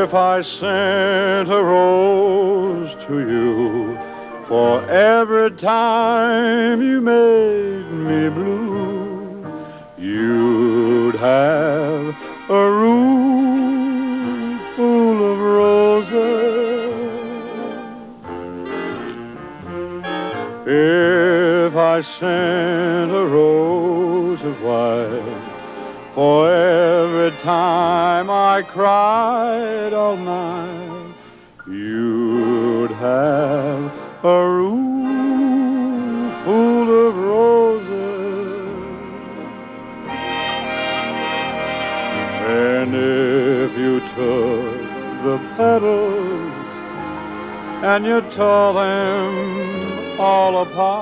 If I sent a rose to you for every time you made me blue, you'd have a room full of roses. If I sent a rose of white for every time I cried all night, you'd have a room full of roses. And if you took the petals and you tore them all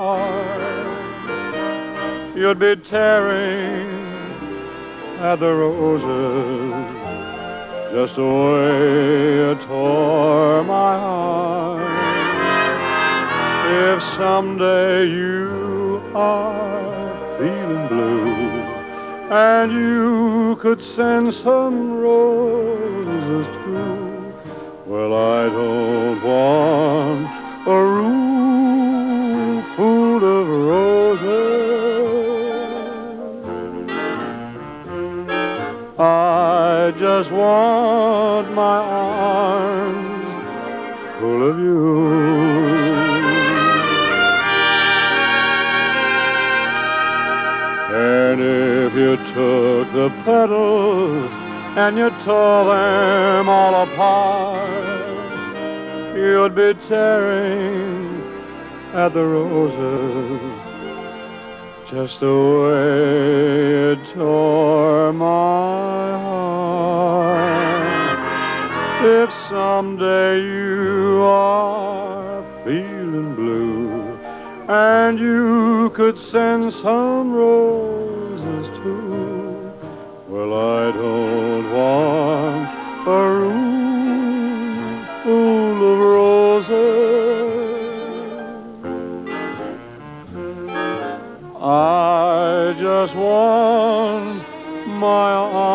apart, you'd be tearing at the roses just the way you tore my heart. If someday you are feeling blue and you could send some roses too, well, I don't want a room full of roses. I just want my arms full of you. And if you took the petals and you tore them all apart, you'd be tearing at the roses just the way it tore my heart. If someday you are feeling blue and you could send some roses too, well, I don't want a room full of roses. I just want my